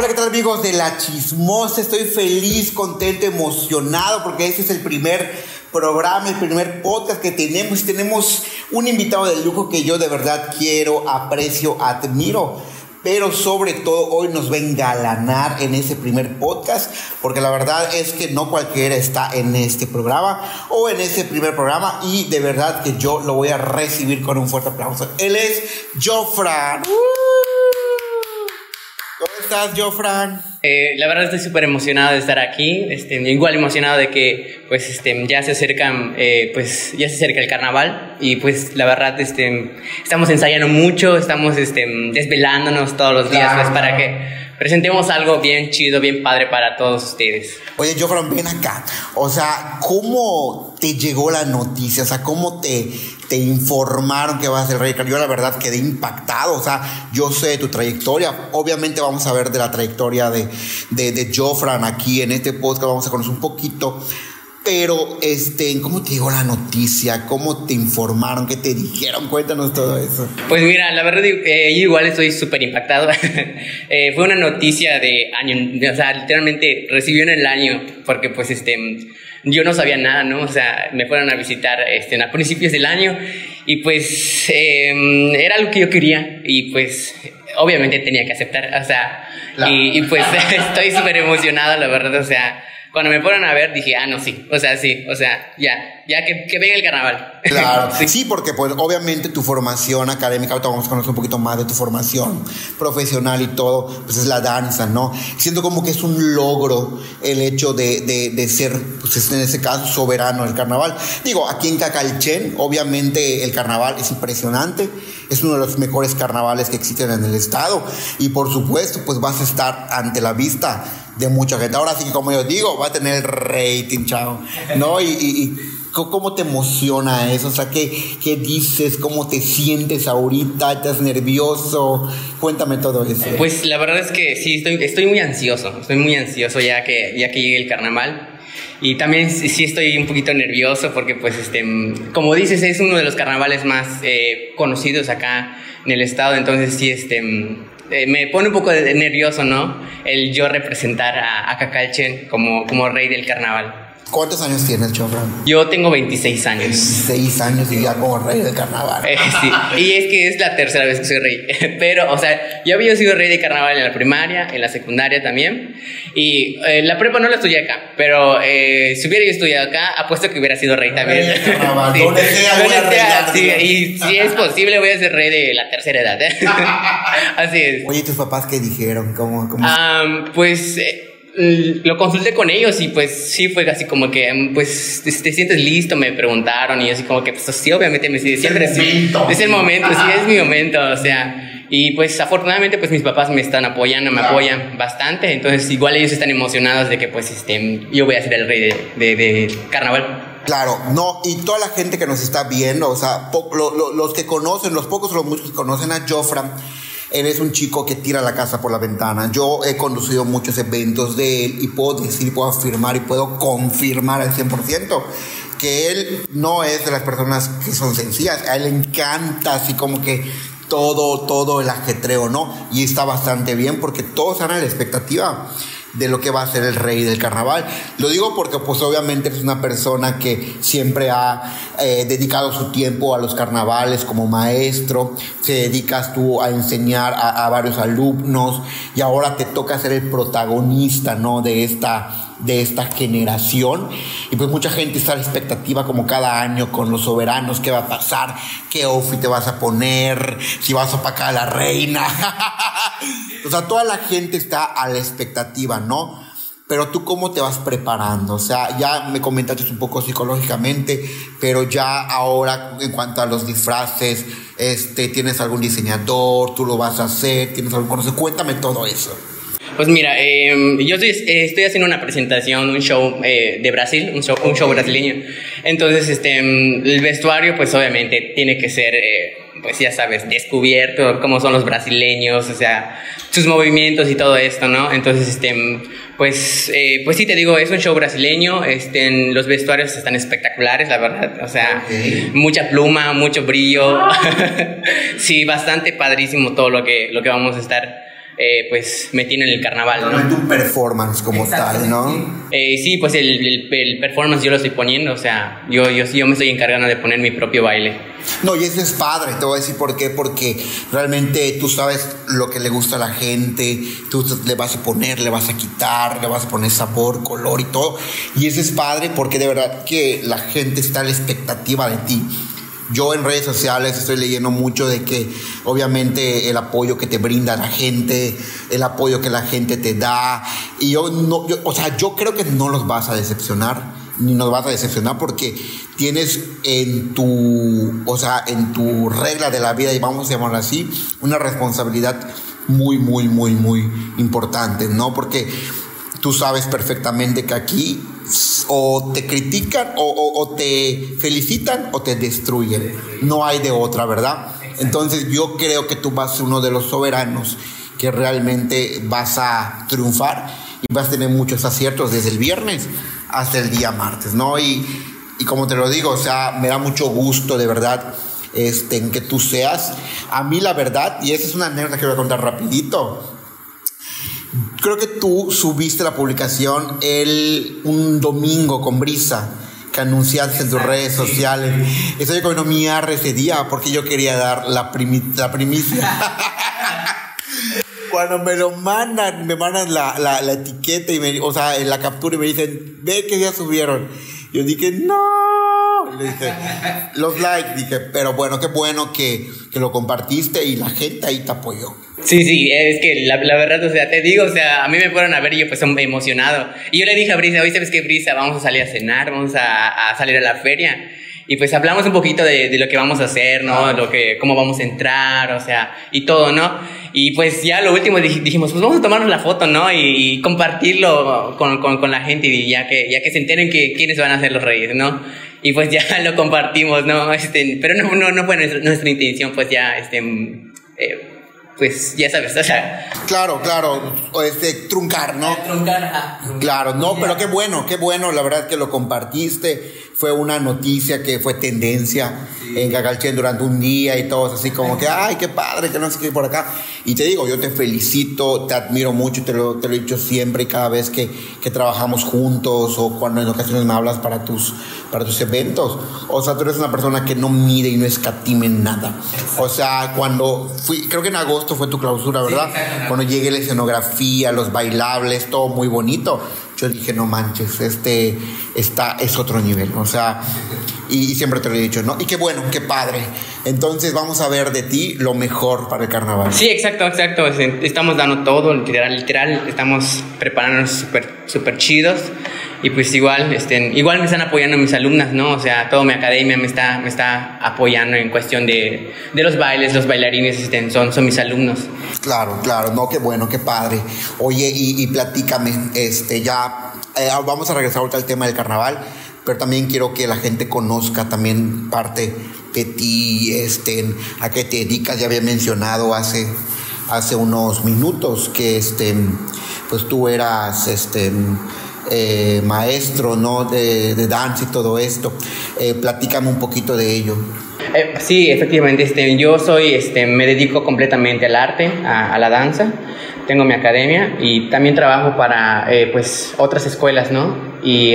Hola, ¿qué tal, amigos de La Chismosa? Estoy feliz, contento, emocionado porque este es el primer programa, el primer podcast que tenemos. Y tenemos un invitado de lujo que yo de verdad quiero, aprecio, admiro. Pero sobre todo hoy nos va a engalanar en ese primer podcast, porque la verdad es que no cualquiera está en este programa o en ese primer programa, y de verdad que yo lo voy a recibir con un fuerte aplauso. Él es Jofran. ¿Cómo estás, Jofran? La verdad estoy súper emocionado de estar aquí, igual emocionado de que pues ya se acercan, ya se acerca el carnaval, y pues la verdad estamos ensayando mucho, estamos desvelándonos todos los días, pues, para que presentemos algo bien chido, bien padre para todos ustedes. Oye, Jofran, ven acá. O sea, ¿cómo te llegó la noticia? O sea, ¿cómo te informaron que vas a ser rey? Yo la verdad quedé impactado. O sea, yo sé de tu trayectoria. Obviamente vamos a ver de la trayectoria de Jofran aquí en este podcast. Vamos a conocer un poquito. Pero, ¿cómo te llegó la noticia? ¿Cómo te informaron? ¿Qué te dijeron? Cuéntanos todo eso. Pues mira, la verdad, yo igual estoy súper impactado. Fue una noticia de año, o sea, literalmente recibió en el año, porque pues yo no sabía nada, ¿no? O sea, me fueron a visitar a principios del año, y pues era algo que yo quería, y pues obviamente tenía que aceptar, o sea, y pues estoy súper emocionado, la verdad, o sea. Cuando me fueron a ver, dije, no, sí, o sea, ya que venga el carnaval. Claro, sí, porque pues obviamente tu formación académica, ahorita vamos a conocer un poquito más de tu formación profesional y todo, pues es la danza, ¿no? Siento como que es un logro el hecho de ser, pues en ese caso, soberano del carnaval. Digo, aquí en Cacalchen, obviamente el carnaval es impresionante, es uno de los mejores carnavales que existen en el estado, y por supuesto, pues vas a estar ante la vista de mucha gente. Ahora sí que, como yo digo, va a tener rating, chao, ¿no? Y ¿cómo te emociona eso? O sea, ¿qué dices? ¿Cómo te sientes ahorita? ¿Estás nervioso? Cuéntame todo eso. Pues la verdad es que sí, estoy muy ansioso ya que llegue el carnaval. Y también sí estoy un poquito nervioso porque pues como dices, es uno de los carnavales más conocidos acá en el estado. Entonces sí me pone un poco nervioso, ¿no? El yo representar a Cacalchen como rey del carnaval. ¿Cuántos años tienes, Jofran? Yo tengo 26 años. 26 años y ya como rey del carnaval. Sí, y es que es la tercera vez que soy rey. Pero, o sea, yo había sido rey de carnaval en la primaria, en la secundaria también. Y la prepa no la estudié acá, pero si hubiera yo estudiado acá, apuesto que hubiera sido rey también. Rey del carnaval, sí. Donde sea, sí, y si es posible, voy a ser rey de la tercera edad. Así es. Oye, ¿tus papás qué dijeron? ¿Cómo? Pues lo consulté con ellos, y pues sí fue así como que, pues, ¿te sientes listo? Me preguntaron, y yo así como que, pues sí, obviamente siempre sí, es el momento, sí, es mi momento, o sea. Y pues afortunadamente pues mis papás me están apoyando, me apoyan bastante, entonces igual ellos están emocionados de que pues yo voy a ser el rey de carnaval. Claro, no, y toda la gente que nos está viendo, o sea, los que conocen, los pocos o los muchos que conocen a Jofran, él es un chico que tira la casa por la ventana. Yo he conducido muchos eventos de él y puedo decir, puedo afirmar y puedo confirmar al 100% que él no es de las personas que son sencillas. A él le encanta así como que todo el ajetreo, ¿no? Y está bastante bien porque todos están a la expectativa de lo que va a ser el rey del carnaval. Lo digo porque pues obviamente es una persona que siempre ha dedicado su tiempo a los carnavales como maestro, te dedicas tú a enseñar a varios alumnos, y ahora te toca ser el protagonista, ¿no? de esta generación, y pues mucha gente está a la expectativa como cada año con los soberanos, qué va a pasar, qué outfit te vas a poner, si vas a opacar a la reina. O sea, toda la gente está a la expectativa, ¿no? Pero tú, ¿cómo te vas preparando? O sea, ya me comentaste un poco psicológicamente, pero ya ahora en cuanto a los disfraces, ¿tienes algún diseñador? ¿Tú lo vas a hacer? ¿Tienes algún conocido? Cuéntame todo eso. Pues mira, yo estoy haciendo una presentación, un show de Brasil, un show brasileño. Entonces, el vestuario, pues obviamente tiene que ser, pues ya sabes, descubierto, cómo son los brasileños, o sea, sus movimientos y todo esto, ¿no? Entonces, pues sí, te digo, es un show brasileño, los vestuarios están espectaculares, la verdad, o sea, mucha pluma, mucho brillo. Sí, bastante padrísimo todo lo que vamos a estar pues metí en el carnaval, ¿no? Realmente un performance como tal, ¿no? Sí, pues el performance yo lo estoy poniendo, o sea, yo me estoy encargando de poner mi propio baile. No, y eso es padre, te voy a decir por qué, porque realmente tú sabes lo que le gusta a la gente, tú le vas a poner, le vas a quitar, le vas a poner sabor, color y todo, y eso es padre porque de verdad que la gente está a la expectativa de ti. Yo en redes sociales estoy leyendo mucho de que obviamente el apoyo que te brinda la gente, el apoyo que la gente te da, y yo creo que no los vas a decepcionar, ni nos vas a decepcionar porque tienes en tu regla de la vida, y vamos a llamarlo así, una responsabilidad muy, muy, muy, muy importante, ¿no? Porque tú sabes perfectamente que aquí o te critican o te felicitan o te destruyen. No hay de otra, ¿verdad? Entonces yo creo que tú vas a ser uno de los soberanos que realmente vas a triunfar y vas a tener muchos aciertos desde el viernes hasta el día martes, ¿no? Y como te lo digo, o sea, me da mucho gusto de verdad en que tú seas. A mí la verdad, y esa es una anécdota que voy a contar rapidito. Creo que tú subiste la publicación un domingo con Brisa, que anunciaste en tus redes sociales. Eso yo comiendo mi arre ese día porque yo quería dar la primicia. Cuando me lo mandan, me mandan la etiqueta y la captura y me dicen, ve que ya subieron. Yo dije, no. Le dije, los likes, dije, pero bueno que lo compartiste y la gente ahí te apoyó. Sí, es que la verdad, o sea, te digo, o sea, a mí me fueron a ver y yo pues emocionado. Y yo le dije a Brisa, oye, ¿sabes qué, Brisa? Vamos a salir a cenar, vamos a salir a la feria. Y pues hablamos un poquito de lo que vamos a hacer, ¿no? Cómo vamos a entrar, o sea, y todo, ¿no? Y pues ya lo último dijimos, pues vamos a tomarnos la foto, ¿no? Y compartirlo con la gente y ya que se enteren quiénes van a ser los reyes, ¿no? Y pues ya lo compartimos, ¿no? Pero no fue nuestra intención, pues ya, pues ya sabes, o sea. Claro, truncar, ¿no? Truncar. Claro, no, pero qué bueno, la verdad que lo compartiste. Fue una noticia que fue tendencia en Cagalchen durante un día y todos así como que, ay, qué padre, que no sé qué por acá. Y te digo, yo te felicito, te admiro mucho, te lo he dicho siempre y cada vez que trabajamos juntos o cuando en ocasiones me hablas para tus eventos. O sea, tú eres una persona que no mide y no escatima en nada. O sea, cuando creo que en agosto fue tu clausura, ¿verdad? Sí, cuando llegué la escenografía, los bailables, todo muy bonito. Yo dije, no manches, es otro nivel, o sea, y siempre te lo he dicho, ¿no? Y qué bueno, qué padre. Entonces vamos a ver de ti lo mejor para el carnaval. Sí, exacto. Estamos dando todo, literal, estamos preparándonos súper chidos. Y pues igual me están apoyando mis alumnas, ¿no? O sea, toda mi academia me está apoyando en cuestión de los bailes, los bailarines, son mis alumnos. Claro, no, qué bueno, qué padre. Oye, y platícame, vamos a regresar ahorita al tema del carnaval, pero también quiero que la gente conozca también parte de ti, a qué te dedicas. Ya había mencionado hace unos minutos que pues tú eras maestro, ¿no? de danza y todo esto. Platícame un poquito de ello. Sí, efectivamente, yo me dedico completamente al arte, a la danza. Tengo mi academia y también trabajo para pues otras escuelas, ¿no? Y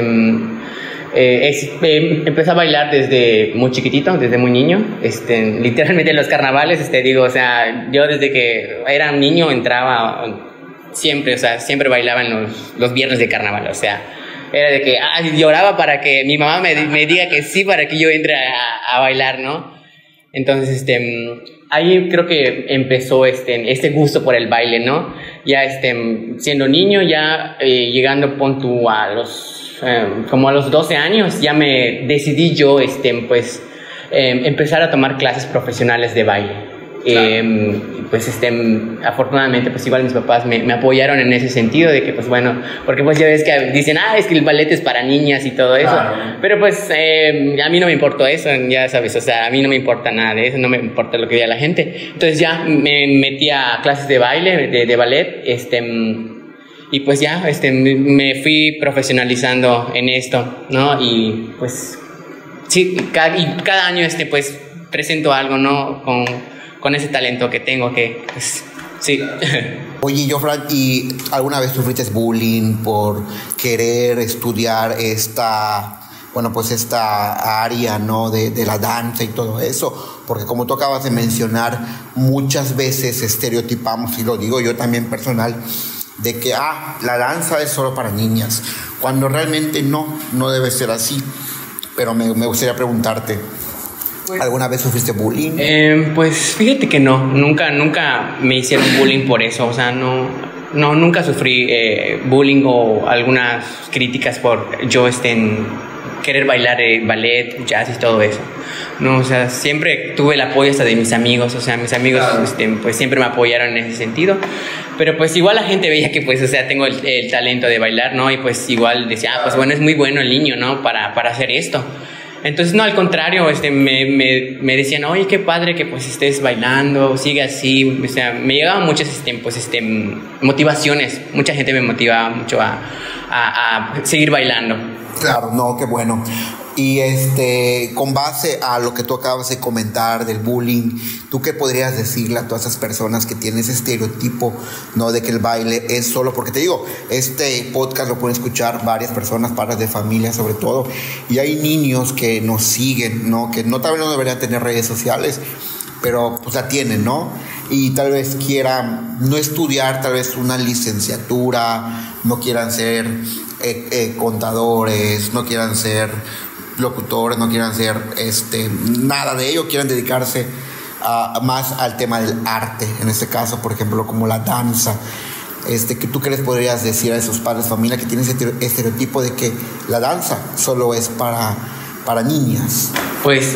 empecé a bailar desde muy chiquitito, desde muy niño. Literalmente en los carnavales, o sea, yo desde que era un niño entraba siempre, o sea, siempre bailaba en los viernes de carnaval, o sea, era de que lloraba para que mi mamá me diga que sí para que yo entre a bailar, ¿no? Entonces, ahí creo que empezó este gusto por el baile, ¿no? Ya siendo niño, ya llegando pon tú como a los 12 años, ya me decidí yo pues empezar a tomar clases profesionales de baile. Pues afortunadamente pues igual mis papás me apoyaron en ese sentido de que pues bueno, porque pues ya ves que dicen es que el ballet es para niñas y todo eso, pero pues a mí no me importó eso, ya sabes, o sea, a mí no me importa nada de eso, no me importa lo que diga la gente. Entonces ya me metí a clases de baile, de ballet, y pues ya me fui profesionalizando en esto, ¿no? Y pues sí, cada año pues presento algo, ¿no? Con ese talento que tengo, que pues Sí. Oye, Jofran, ¿y alguna vez sufriste bullying por querer estudiar esta área, ¿no? de la danza y todo eso? Porque como tú acabas de mencionar, muchas veces estereotipamos, y lo digo yo también personal, de que la danza es solo para niñas, cuando realmente no debe ser así. Pero me gustaría preguntarte, ¿alguna vez sufriste bullying? Pues fíjate que no, nunca me hicieron bullying por eso, o sea, nunca sufrí bullying o algunas críticas por yo querer bailar ballet, jazz y todo eso. No, o sea, siempre tuve el apoyo hasta de mis amigos, o sea, mis amigos pues siempre me apoyaron en ese sentido, pero pues igual la gente veía que pues, o sea, tengo el talento de bailar, ¿no? Y pues igual decía, pues bueno, es muy bueno el niño, ¿no? Para hacer esto. Entonces, no, al contrario, me decían, oye, qué padre que pues estés bailando, sigue así. O sea, me llegaban muchas motivaciones. Mucha gente me motivaba mucho a seguir bailando. Claro, no, qué bueno. Y con base a lo que tú acabas de comentar del bullying, ¿tú qué podrías decirle a todas esas personas que tienen ese estereotipo, ¿no? De que el baile es solo, porque te digo, este podcast lo pueden escuchar varias personas, padres de familia sobre todo, y hay niños que nos siguen, ¿no? Que tal vez no deberían tener redes sociales, pero pues la tienen, ¿no? Y tal vez quieran no estudiar, tal vez una licenciatura, no quieran ser contadores, no quieran ser locutores, no quieran ser nada de ello, quieran dedicarse más al tema del arte, en este caso, por ejemplo, como la danza. ¿Tú qué les podrías decir a esos padres de familia que tienen ese estereotipo de que la danza solo es para niñas? Pues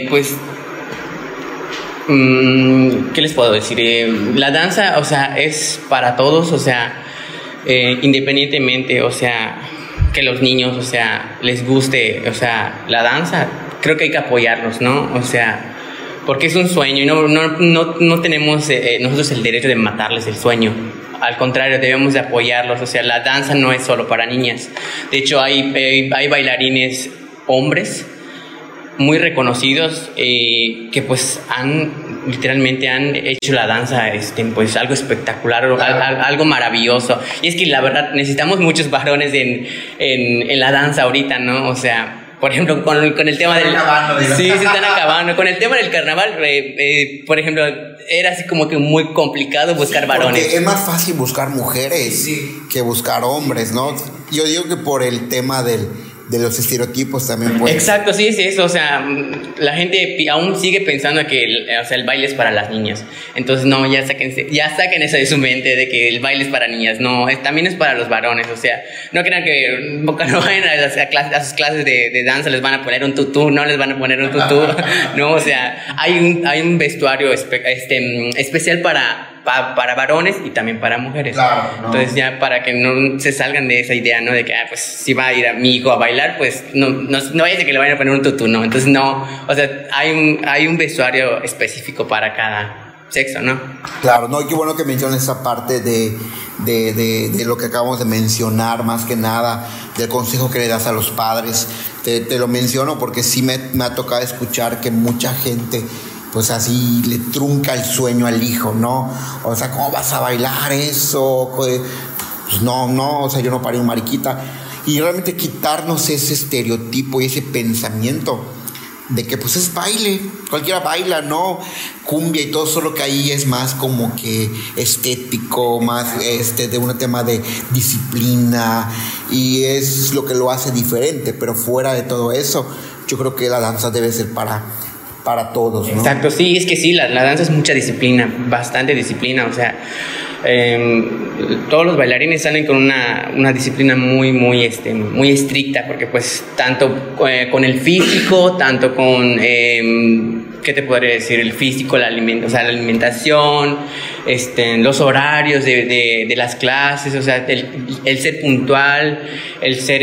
¿qué les puedo decir? La danza, o sea, es para todos, o sea, independientemente, o sea, que los niños, o sea, les guste, o sea, la danza, creo que hay que apoyarlos, ¿no? O sea, porque es un sueño y no tenemos nosotros el derecho de matarles el sueño. Al contrario, debemos de apoyarlos, o sea, la danza no es solo para niñas. De hecho, hay bailarines hombres muy reconocidos que pues literalmente han hecho la danza pues algo espectacular, algo maravilloso. Y es que la verdad necesitamos muchos varones en la danza ahorita, ¿no? O sea, por ejemplo, con el tema del... Sí, se están acabando. Con el tema del carnaval, por ejemplo, era así como que muy complicado buscar varones. Porque es más fácil buscar mujeres que buscar hombres, ¿no? Yo digo que por el tema de los estereotipos también puede. Exacto, sí, es eso, o sea, la gente aún sigue pensando que el baile es para las niñas. Entonces, no, ya saquen eso de su mente de que el baile es para niñas. No, también es para los varones, o sea, no crean que cuando vayan a sus clases de danza les van a poner un tutú, no les van a poner un tutú. No, o sea, hay un vestuario especial para varones y también para mujeres. Claro, ¿no? Entonces ya para que no se salgan de esa idea, ¿no? De que pues si va a ir a mi hijo a bailar, pues no vaya a ser que le vayan a poner un tutú, ¿no? Entonces no, o sea, hay un vestuario específico para cada sexo, ¿no? Claro, no, qué bueno que menciones esa parte de lo que acabamos de mencionar, más que nada del consejo que le das a los padres. Te lo menciono porque sí me ha tocado escuchar que mucha gente pues así le trunca el sueño al hijo, ¿no? O sea, ¿cómo vas a bailar eso? Pues no, o sea, yo no paré un mariquita. Y realmente quitarnos ese estereotipo y ese pensamiento de que pues es baile, cualquiera baila, ¿no? Cumbia y todo, solo que ahí es más como que estético, más de un tema de disciplina, y es lo que lo hace diferente. Pero fuera de todo eso, yo creo que la danza debe ser para todos, ¿no? Exacto, sí, es que sí, la danza es mucha disciplina, bastante disciplina, o sea, todos los bailarines salen con una disciplina muy estricta, porque pues tanto con el físico, tanto con, ¿qué te podría decir? El físico, la alimentación, los horarios de las clases, o sea, el ser puntual, el ser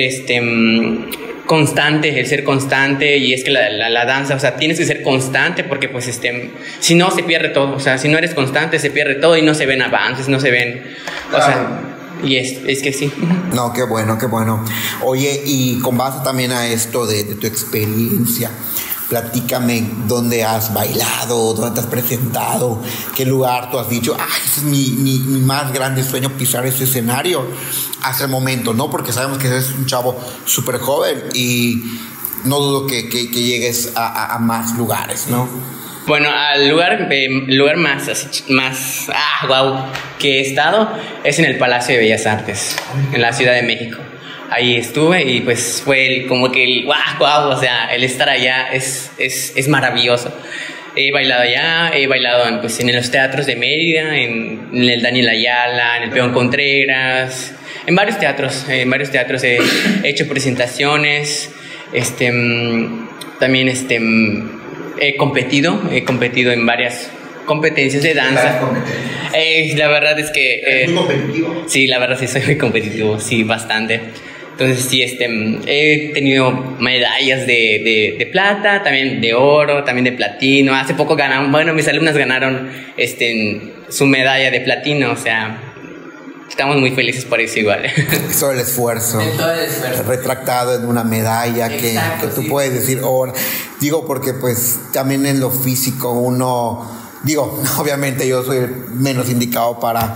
constante, el ser constante. Y es que la danza, o sea, tienes que ser constante porque pues si no se pierde todo, o sea, si no eres constante se pierde todo y no se ven avances, no se ven, o sea, y es que sí. No, qué bueno. Oye, y con base también a esto de tu experiencia, Platícame dónde has bailado, dónde te has presentado, qué lugar tú has dicho, ese es mi más grande sueño, pisar ese escenario hasta el momento, ¿no? Porque sabemos que eres un chavo súper joven y no dudo que llegues a más lugares, ¿no? Bueno, al lugar más wow, que he estado es en el Palacio de Bellas Artes, en la Ciudad de México. Ahí estuve y pues fue como que el wow, o sea, el estar allá es maravilloso. He bailado allá, he bailado en los teatros de Mérida, en el Daniel Ayala, en el Peón Contreras, en varios teatros he hecho presentaciones, también he competido en varias competencias de danza. La verdad es que... ¿Muy competitivo? Sí, la verdad sí soy muy competitivo, sí, bastante. Entonces sí, he tenido medallas de plata, también de oro, también de platino. Hace poco mis alumnas ganaron su medalla de platino, o sea... Estamos muy felices por eso igual. Todo el esfuerzo. Retractado en una medalla. Exacto, que tú puedes decir, digo, porque pues también en lo físico obviamente yo soy el menos indicado para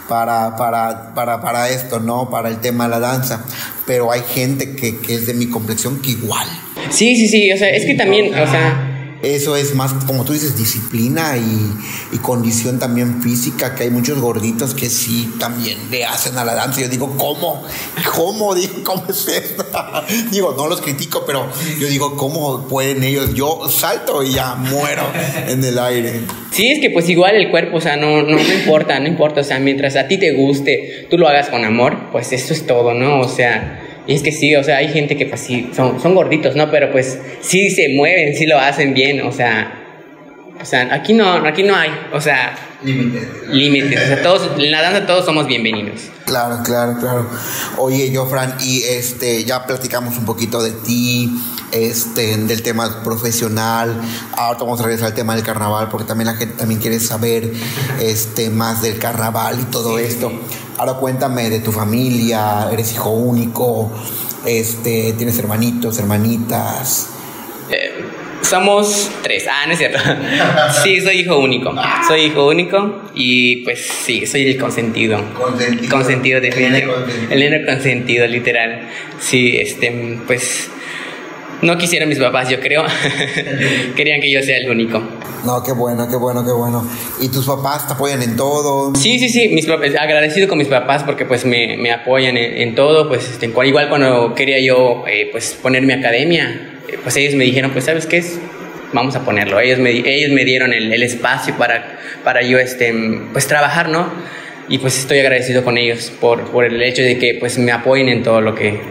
esto, ¿no? Para el tema de la danza. Pero hay gente que es de mi complexión que igual. Sí, o sea, es que también, o sea... Eso es más, como tú dices, disciplina y condición también física, que hay muchos gorditos que sí también le hacen a la danza. Yo digo, ¿cómo es esto? Digo, no los critico, pero yo digo, ¿cómo pueden ellos? Yo salto y ya muero en el aire. Sí, es que pues igual el cuerpo, o sea, no importa, o sea, mientras a ti te guste, tú lo hagas con amor, pues eso es todo, ¿no? O sea... Y es que sí, o sea, hay gente que pues sí, son gorditos, ¿no? Pero pues sí se mueven, sí lo hacen bien, o sea, aquí no hay, o sea... Límites, o sea, todos, en la danza todos somos bienvenidos. Claro. Oye, Jofran, y ya platicamos un poquito de ti, del tema profesional. Ahora vamos a regresar al tema del carnaval, porque también la gente también quiere saber más del carnaval y todo esto. Sí. Ahora cuéntame de tu familia, eres hijo único, tienes hermanitos, hermanitas. Somos 3. No es cierto. Sí, soy hijo único. Y pues sí, soy el consentido. Consentido, definitivamente. El nene consentido, literal. Sí, pues no quisieron mis papás, yo creo. Querían que yo sea el único. No, qué bueno. ¿Y tus papás te apoyan en todo? Sí, mis papás, agradecido con mis papás porque pues me apoyan en todo. Pues igual cuando quería yo pues poner mi academia, pues ellos me dijeron, pues ¿sabes qué? Vamos a ponerlo. Ellos me dieron el espacio para yo pues trabajar, ¿no? Y pues estoy agradecido con ellos por el hecho de que pues me apoyen en todo lo que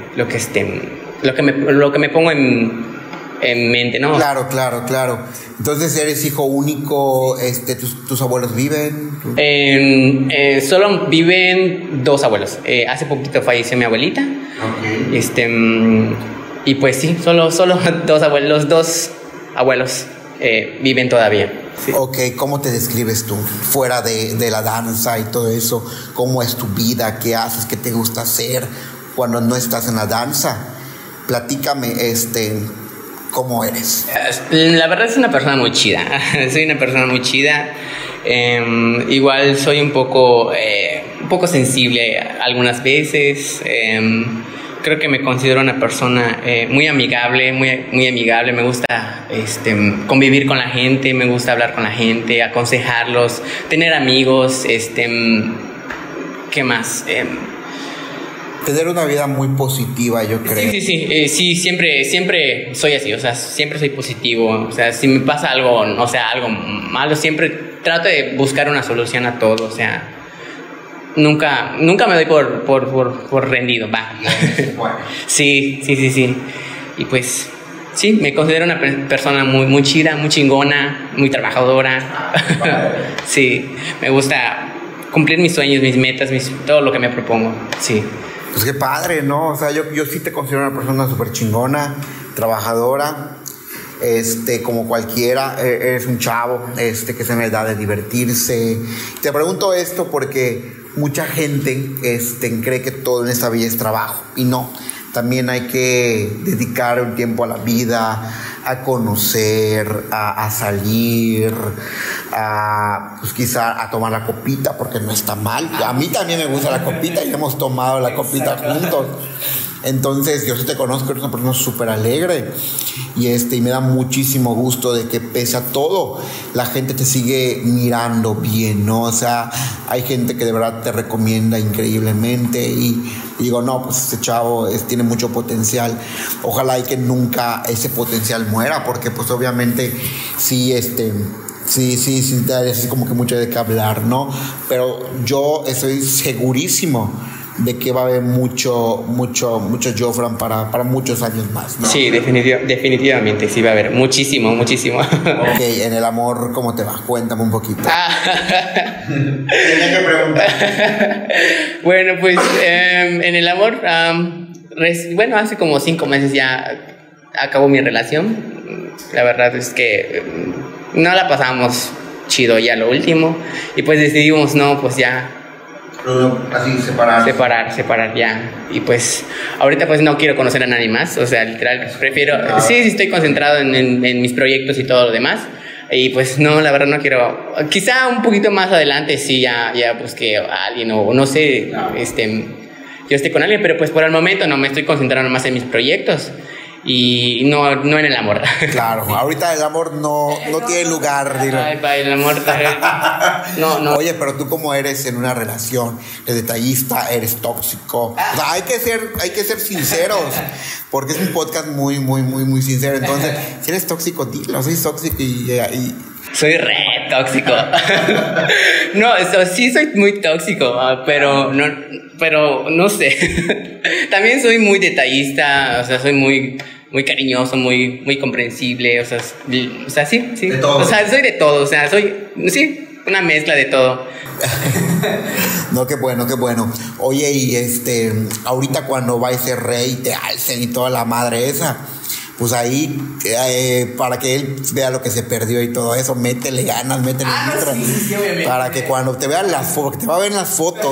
me pongo en mente, ¿no? Claro. Entonces eres hijo único, ¿tus abuelos viven? Solo viven 2 abuelos. Hace poquito falleció mi abuelita. Okay. Y pues sí, solo 2 abuelos, los 2 abuelos viven todavía. Sí. Ok, ¿cómo te describes tú? Fuera de la danza y todo eso, ¿cómo es tu vida? ¿Qué haces? ¿Qué te gusta hacer cuando no estás en la danza? Platícame, ¿cómo eres? La verdad es una persona muy chida. Soy una persona muy chida. Igual soy un poco sensible algunas veces. Creo que me considero una persona muy amigable, muy amigable. Me gusta convivir con la gente, me gusta hablar con la gente, aconsejarlos, tener amigos. ¿Qué más? Tener una vida muy positiva, yo creo. Sí, siempre soy así, o sea, siempre soy positivo. O sea, si me pasa algo, o sea, algo malo, siempre trato de buscar una solución a todo, o sea, nunca me doy por rendido, va. Sí. Y pues, sí, me considero una persona muy chida, muy chingona, muy trabajadora. Sí, me gusta cumplir mis sueños, mis metas, todo lo que me propongo, sí. Pues qué padre, ¿no? O sea, yo sí te considero una persona súper chingona, trabajadora, como cualquiera. Eres un chavo, que está en la edad de divertirse. Te pregunto esto porque mucha gente, cree que todo en esta vida es trabajo, y no. También hay que dedicar un tiempo a la vida, a conocer, a salir, pues quizá a tomar la copita, porque no está mal. A mí también me gusta la copita y hemos tomado la copita juntos. Entonces yo sí te conozco, eres una persona súper alegre y me da muchísimo gusto de que pese a todo la gente te sigue mirando bien, ¿no? O sea, hay gente que de verdad te recomienda increíblemente y digo, no, pues este chavo tiene mucho potencial. Ojalá y que nunca ese potencial muera, porque pues obviamente sí, sí, así como que mucho de qué hablar, ¿no? Pero yo estoy segurísimo de que va a haber mucho Jofran para muchos años más, ¿no? Sí, definitivamente, sí va a haber muchísimo. Ok, en el amor, ¿cómo te va? Cuéntame un poquito. Tenía que preguntar. Bueno, pues en el amor, bueno, hace como 5 meses ya acabó mi relación. La verdad es que no la pasamos chido ya lo último y pues decidimos, no, pues ya así separar ya. Y pues ahorita pues no quiero conocer a nadie más, o sea, literal prefiero, sí estoy concentrado en mis proyectos y todo lo demás. Y pues no, la verdad no quiero, quizá un poquito más adelante sí ya busque a alguien o no sé, yo esté con alguien, pero pues por el momento no, me estoy concentrando más en mis proyectos y no en el amor. Claro, ahorita el amor no tiene lugar, dilo. Ay, pa, el amor no. Oye, pero tú cómo eres en una relación, eres detallista, eres tóxico. O sea, hay que ser sinceros, porque es un podcast muy sincero. Entonces, si eres tóxico, dilo, soy tóxico y soy re tóxico. No, sí soy muy tóxico, pero no sé. También soy muy detallista, o sea, soy muy cariñoso, muy comprensible, o sea, sí. De todo. O sea, soy de todo, o sea, soy una mezcla de todo. No, qué bueno. Oye, y ahorita cuando va ese rey, te alcen y toda la madre esa, pues ahí, para que él vea lo que se perdió y todo eso, métele ganas, métele nitro. Sí, obviamente. Para que cuando te vean las fotos, te va a ver en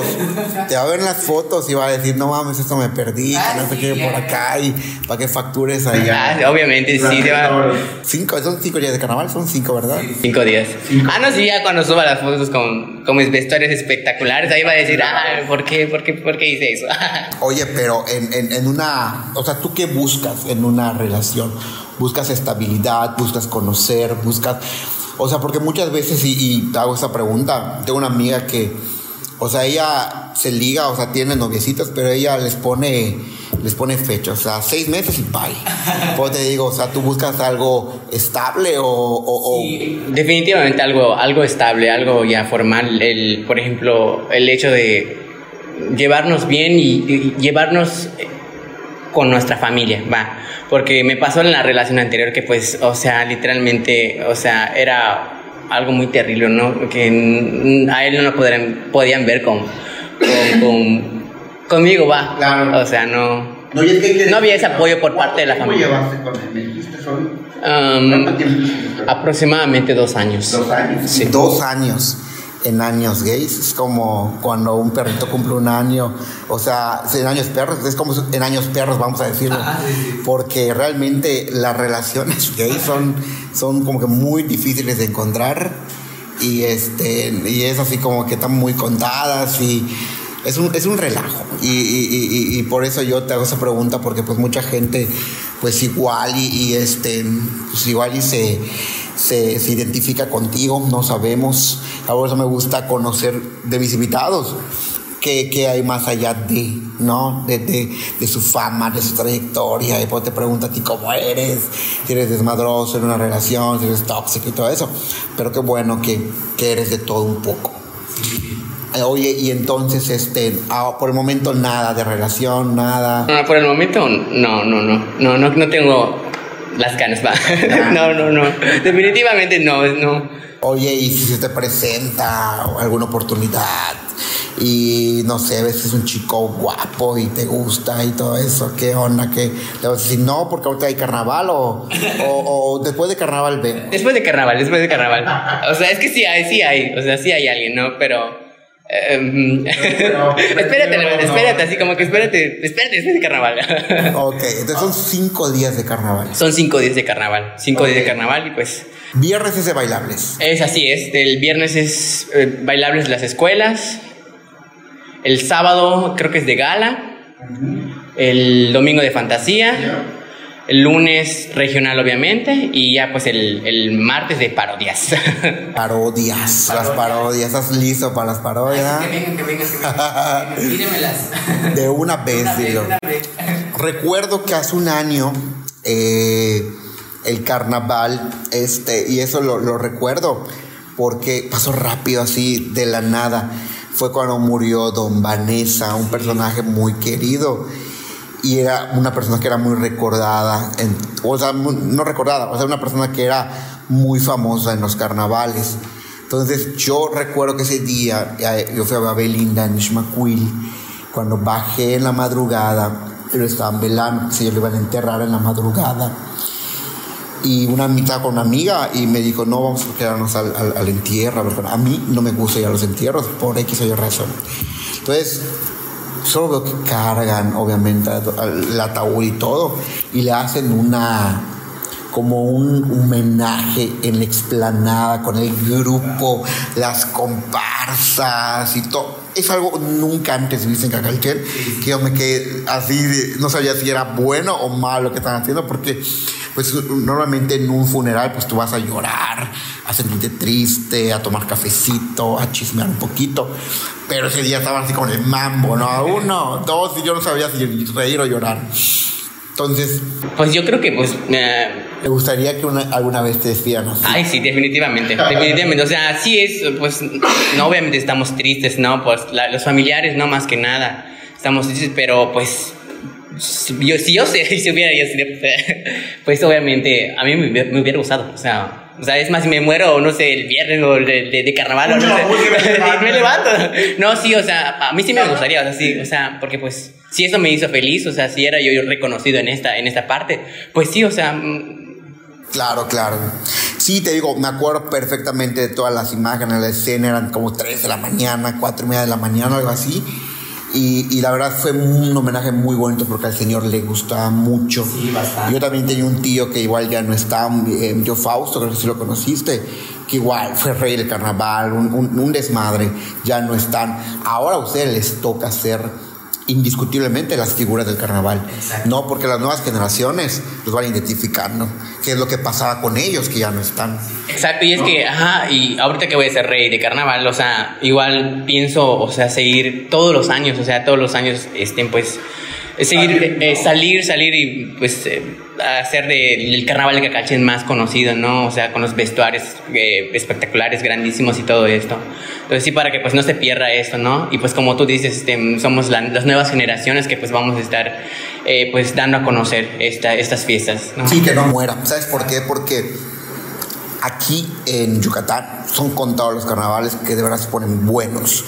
las fotos y va a decir, no mames, esto me perdí, que no sé qué por acá, y para que factures allá. Obviamente, sí, te va. Son 5 días de carnaval, son 5, ¿verdad? 5 días. No, sí, ya cuando suba las fotos con mis vestuarios espectaculares, ahí va a decir, ¿por qué hice eso? Oye, pero en una, o sea, ¿tú qué buscas en una relación? Buscas estabilidad, buscas conocer, o sea, porque muchas veces, y te hago esta pregunta, tengo una amiga que, o sea, ella se liga, o sea, tiene noviecitos, pero ella les pone fecha, o sea, 6 meses y bye. Pues te digo, o sea, ¿tú buscas algo estable o...? Sí, definitivamente algo estable, algo ya formal, por ejemplo, el hecho de llevarnos bien y llevarnos con nuestra familia, va. Porque me pasó en la relación anterior que pues, o sea, literalmente, o sea, era algo muy terrible, ¿no? Que a él no lo podían ver conmigo, va. Claro. O sea, no había ese apoyo por parte de la familia. ¿Cómo llevaste con él? ¿Me dijiste solo? ¿Cuánto tiempo? Aproximadamente 2 años. 2 años. Sí. 2 años. En años gays, es como cuando un perrito cumple 1 año, o sea, en años perros, es como en años perros, vamos a decirlo, porque realmente las relaciones gays son como que muy difíciles de encontrar y es así como que están muy contadas y es un relajo y por eso yo te hago esa pregunta, porque pues mucha gente pues igual pues igual y se identifica contigo, no sabemos. Por eso me gusta conocer de mis invitados qué hay más allá de su fama, de su trayectoria. Y después te pregunto a ti cómo eres, si eres desmadroso en una relación, si eres tóxico y todo eso. Pero qué bueno que eres de todo un poco. Oye, y entonces, por el momento nada de relación, nada. No, por el momento no tengo las ganas, va. No, definitivamente no. Oye, y si se te presenta alguna oportunidad y no sé, ves que es un chico guapo y te gusta y todo eso, ¿qué onda? ¿Qué le vas a decir no porque ahorita hay carnaval o después de carnaval ve? Después de carnaval. O sea, es que sí hay, o sea, sí hay alguien, ¿no? Pero Espérate, así como que espérate de carnaval. Ok, entonces son 5 días de carnaval. Son 5 días de carnaval, 5 días de carnaval y pues... Viernes es de bailables. Es así, el viernes es bailables de las escuelas, el sábado creo que es de gala, el domingo de fantasía, el lunes regional obviamente y ya pues el martes de parodias. Parodias, las parodias. ¿Estás listo para las parodias? Que vengan. Pídemelas. De una vez, digo. Recuerdo que hace un año el carnaval, y eso lo recuerdo porque pasó rápido así de la nada. Fue cuando murió Don Vanessa, un personaje muy querido. Y era una persona que era muy recordada, no recordada, una persona que era muy famosa en los carnavales. Entonces yo recuerdo que ese día yo fui a ver a Belinda en Xmacuil, cuando bajé en la madrugada, pero estaban velando, si yo lo iban a enterrar en la madrugada. Y una mitad con una amiga y me dijo, no, vamos a quedarnos al entierro. A mí no me gusta ir a los entierros, por X o Y razón. Entonces... solo veo que cargan, obviamente, el ataúd y todo, y le hacen como un homenaje en la explanada con el grupo, las comparsas y todo. Es algo nunca antes visto en Cacalchen, que yo me quedé así, no sabía si era bueno o malo lo que están haciendo, porque pues normalmente en un funeral pues tú vas a llorar, a sentirte triste, a tomar cafecito, a chismear un poquito, pero ese día estaban así con el mambo, ¿no? 1, 2, y yo no sabía si reír o llorar. Entonces, pues yo creo que pues ¿te gustaría que alguna vez te despidieran así? Ay, sí, definitivamente. O sea, sí es, pues, no, obviamente estamos tristes, ¿no? Pues los familiares, no, más que nada, estamos tristes, pero pues, si yo hubiera, pues obviamente, a mí me hubiera gustado, o sea, es más, si me muero, no sé, el viernes o de carnaval, o no sé, me levanto. No, sí, o sea, a mí sí me gustaría, o sea, sí, o sea, porque pues, si eso me hizo feliz, o sea, si era yo reconocido en esta parte, pues sí, o sea... Claro. Sí, te digo, me acuerdo perfectamente de todas las imágenes, la escena, eran como 3 de la mañana, 4:30 de la mañana, algo así. Y la verdad fue un homenaje muy bonito porque al señor le gustaba mucho. Sí, bastante. Yo también tenía un tío que igual ya no está, yo Fausto, creo que sí lo conociste, que igual fue rey del carnaval, un desmadre, ya no están. Ahora a ustedes les toca ser indiscutiblemente las figuras del carnaval. Exacto. No, porque las nuevas generaciones los van a identificar, ¿no? ¿Qué es lo que pasaba con ellos que ya no están? Exacto, y es que, y ahorita que voy a ser rey de carnaval, o sea, igual pienso, o sea, seguir todos los años, pues, salir y pues hacer del carnaval de Cacalchen más conocido, ¿no? O sea, con los vestuarios espectaculares, grandísimos y todo esto. Entonces sí, para que pues no se pierda esto, ¿no? Y pues como tú dices, somos las nuevas generaciones que pues vamos a estar pues dando a conocer estas fiestas, ¿no? Sí, que no muera. ¿Sabes por qué? Porque aquí en Yucatán son contados los carnavales que de verdad se ponen buenos.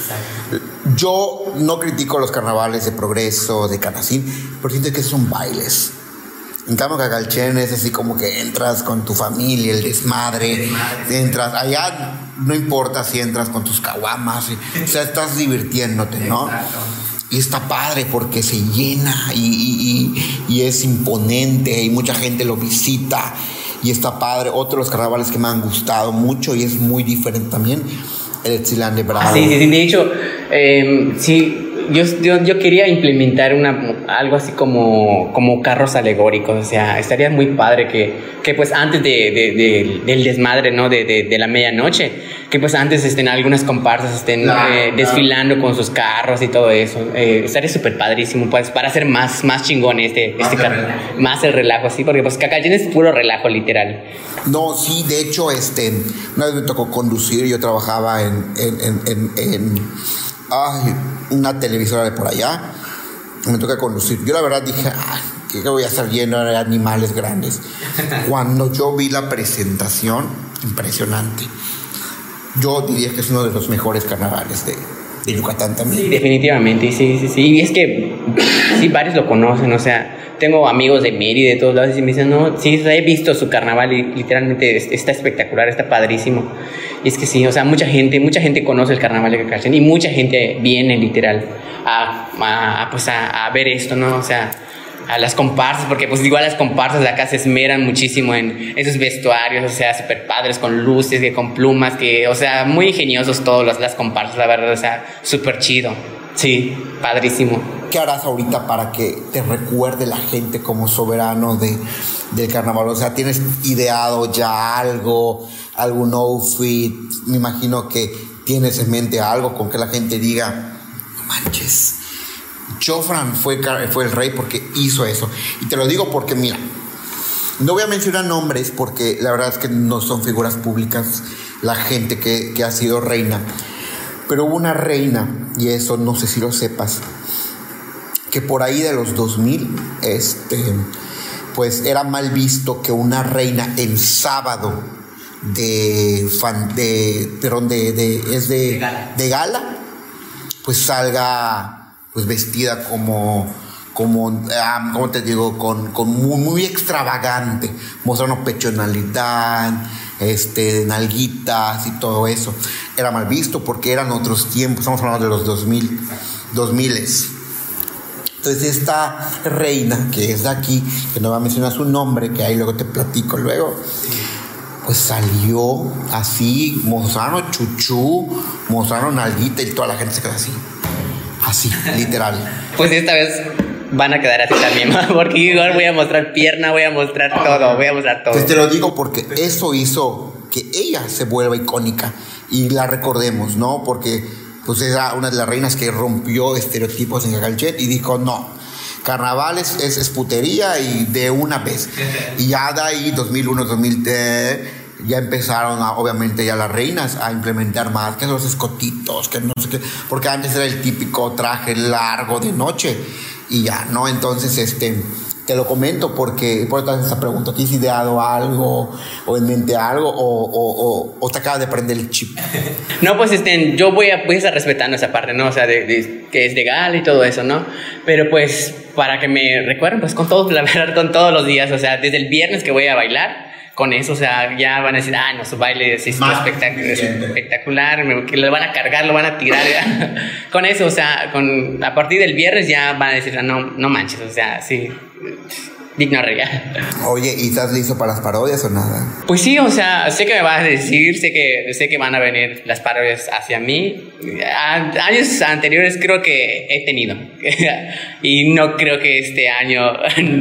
Yo no critico los carnavales de Progreso, de Canacín, pero siento que son bailes. En cambio, Cacalchen es así como que entras con tu familia, el desmadre. Entras allá, no importa si entras con tus caguamas, o sea, estás divirtiéndote, ¿no? Exacto. Y está padre porque se llena y es imponente y mucha gente lo visita y está padre. Otro de los carnavales que me han gustado mucho y es muy diferente también, el Etzilán de Bravo. Sí, de hecho, sí, yo quería implementar algo así como carros alegóricos, o sea, estaría muy padre que pues antes del desmadre, ¿no? De la medianoche, que pues antes algunas comparsas estén desfilando con sus carros y todo eso. Estaría súper padrísimo, pues, para hacer más chingón este carro, más el relajo, así, porque pues Cacalchen es puro relajo, literal. No, sí, de hecho, una vez me tocó conducir, yo trabajaba en una televisora de por allá, me toca conducir. Yo la verdad dije, ¿qué voy a estar lleno de animales grandes? Cuando yo vi la presentación, impresionante. Yo diría que es uno de los mejores carnavales de Yucatán también. Sí, definitivamente, sí. Y es que sí, varios lo conocen, o sea, tengo amigos de Mérida y de todos lados y me dicen, no, sí, he visto su carnaval y literalmente está espectacular, está padrísimo. Y es que sí, o sea, mucha gente conoce el carnaval de Cacalchen y mucha gente viene literal a ver esto, ¿no? O sea, a las comparsas, porque pues igual las comparsas de acá se esmeran muchísimo en esos vestuarios, o sea, súper padres, con luces, con plumas, o sea, muy ingeniosos todos las comparsas, la verdad, o sea, súper chido. Sí, padrísimo. ¿Qué harás ahorita para que te recuerde la gente como soberano del carnaval? O sea, ¿tienes ideado ya algún outfit? Me imagino que tienes en mente algo con que la gente diga, no manches, Jofran fue el rey porque hizo eso. Y te lo digo porque, mira, no voy a mencionar nombres porque la verdad es que no son figuras públicas la gente que ha sido reina. Pero hubo una reina, y eso no sé si lo sepas, que por ahí de los 2000, pues era mal visto que una reina en sábado de gala, pues salga pues vestida como ¿cómo te digo? Con muy extravagante, mostrando pechonalidad, nalguitas y todo eso. Era mal visto porque eran otros tiempos, estamos hablando de los 2000s. Entonces esta reina, que es de aquí, que no va a mencionar su nombre, que ahí luego te platico luego, pues salió así, mostraron chuchú, mostraron nalguita y toda la gente se quedó así, literal. Pues esta vez van a quedar así también, porque igual voy a mostrar pierna, voy a mostrar todo. Pues te lo digo porque eso hizo que ella se vuelva icónica y la recordemos, ¿no? Porque pues era una de las reinas que rompió estereotipos en Cacalchen y dijo, no, carnaval es putería y de una vez. Y ya de ahí, 2001, 2010, ya empezaron, obviamente, ya las reinas a implementar más, que los escotitos, que no sé qué, porque antes era el típico traje largo de noche y ya, ¿no? Entonces, te lo comento porque por eso esa pregunta, ¿tienes ideado algo o en mente algo o te acabas de prender el chip? No, pues yo voy a estar respetando esa parte, ¿no? O sea, que es de gala y todo eso, ¿no? Pero pues para que me recuerden, pues con todos, la verdad, con todos los días, o sea, desde el viernes que voy a bailar, con eso, o sea, ya van a decir, no, su baile es espectacular, lo van a cargar, lo van a tirar, ¿ya? Con eso, o sea, a partir del viernes ya van a decir, no manches, o sea, sí, digno rey. Oye, ¿y estás listo para las parodias o nada? Pues sí, o sea, sé que me vas a decir, sé que van a venir las parodias hacia mí. Años anteriores creo que he tenido y no creo que este año